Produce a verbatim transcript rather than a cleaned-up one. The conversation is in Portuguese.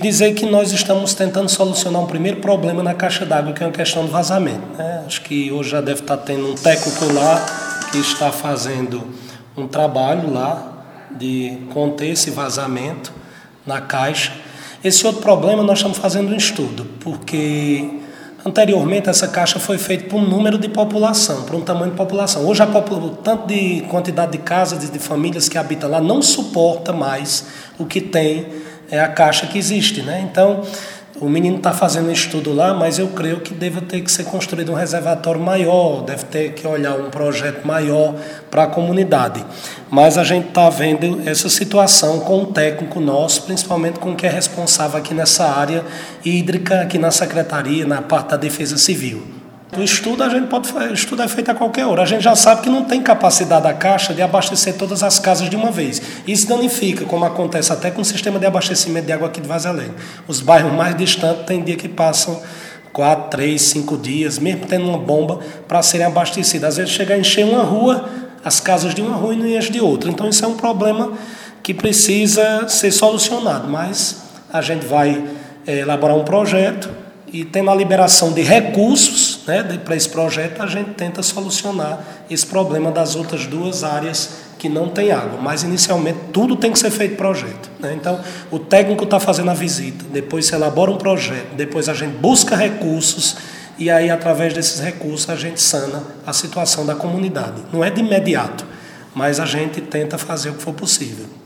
Dizer que nós estamos tentando solucionar um primeiro problema na caixa d'água, que é uma questão do vazamento, né? Acho que hoje já deve estar tendo um técnico lá que está fazendo um trabalho lá de conter esse vazamento na caixa. Esse outro problema nós estamos fazendo um estudo, porque anteriormente essa caixa foi feita por um número de população, por um tamanho de população. Hoje a população, o tanto de quantidade de casas e de famílias que habitam lá não suporta mais o que tem é a caixa que existe, né? Então, o menino está fazendo um estudo lá, mas eu creio que deve ter que ser construído um reservatório maior, deve ter que olhar um projeto maior para a comunidade. Mas a gente está vendo essa situação com um técnico nosso, principalmente com quem é responsável aqui nessa área hídrica, aqui na Secretaria, na parte da Defesa Civil. O estudo a gente pode fazer, o estudo é feito a qualquer hora. A gente já sabe que não tem capacidade da caixa de abastecer todas as casas de uma vez. Isso danifica, como acontece até com o sistema de abastecimento de água aqui de Vazalegre. Os bairros mais distantes tem dia que passam quatro, três, cinco dias, mesmo tendo uma bomba, para serem abastecidas. Às vezes chega a encher uma rua, as casas de uma rua e não enche de outra. Então isso é um problema que precisa ser solucionado. Mas a gente vai é, elaborar um projeto e tendo a liberação de recursos, né, para esse projeto, a gente tenta solucionar esse problema das outras duas áreas que não tem água. Mas, inicialmente, tudo tem que ser feito projeto, né? Então, o técnico está fazendo a visita, depois se elabora um projeto, depois a gente busca recursos e aí, através desses recursos, a gente sana a situação da comunidade. Não é de imediato, mas a gente tenta fazer o que for possível.